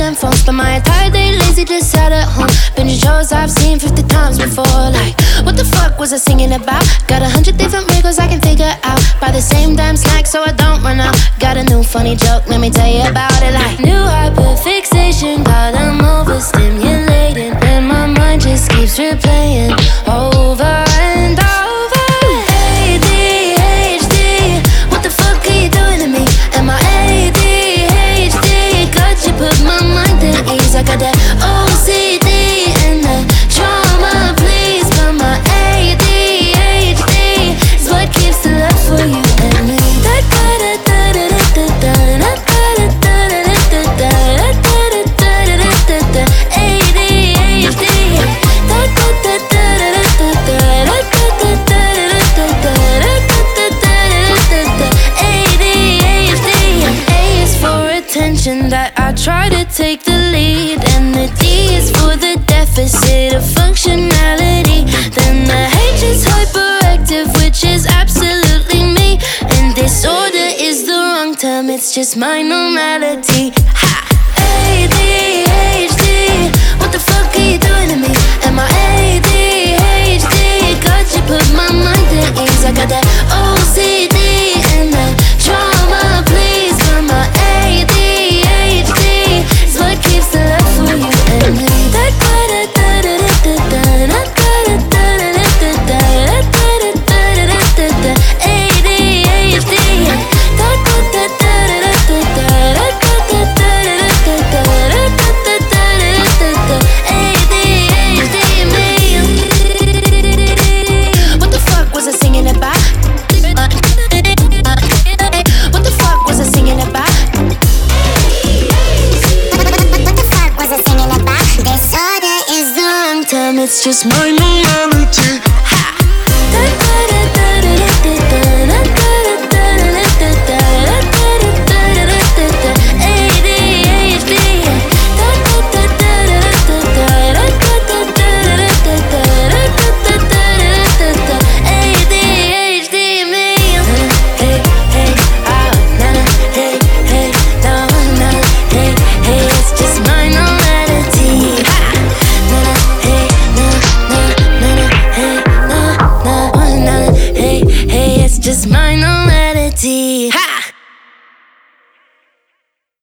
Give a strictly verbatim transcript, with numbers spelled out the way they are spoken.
them phones. Spend my entire day lazy, just sat at home. Binge shows I've seen fifty times before. Like, what the fuck was I singing about? Got a hundred different wrinkles I can figure out. Buy the same damn snack so I don't run out. Got a new funny joke, let me tell you about it. Like, new hyperfixation, got them overstimulated, and my mind just keeps replaying over and over. A D H D, what the fuck are you doing to me? Am I A D H D? Got you put my mind at ease. I got that O C D and that trauma, please. But my A D H D is what keeps the love for you and me. Da da da da da da da da da da da da da da da. A D H D. Da da da da da da da da da da da da. A D H D. A is for attention, that I try to take the lead, and the D is for the deficit of functionality. Then the H is hyperactive, which is absolutely me, and disorder is the wrong term, it's just my normality. Ha! A D H D, what the fuck are you doing to me? Am I A D H D? Got you put my mind at ease. I got that O C D and that trauma, please. But my A D H D is what keeps the love for you and me. Da da da da da da da da da da da da da da. A D H D. Da da da da da da da da da da da da. A D H D, me. What the fuck was I singing about? What the fuck was I singing about? What the fuck was I singing about? Disorder is the wrong term, It's just my normality.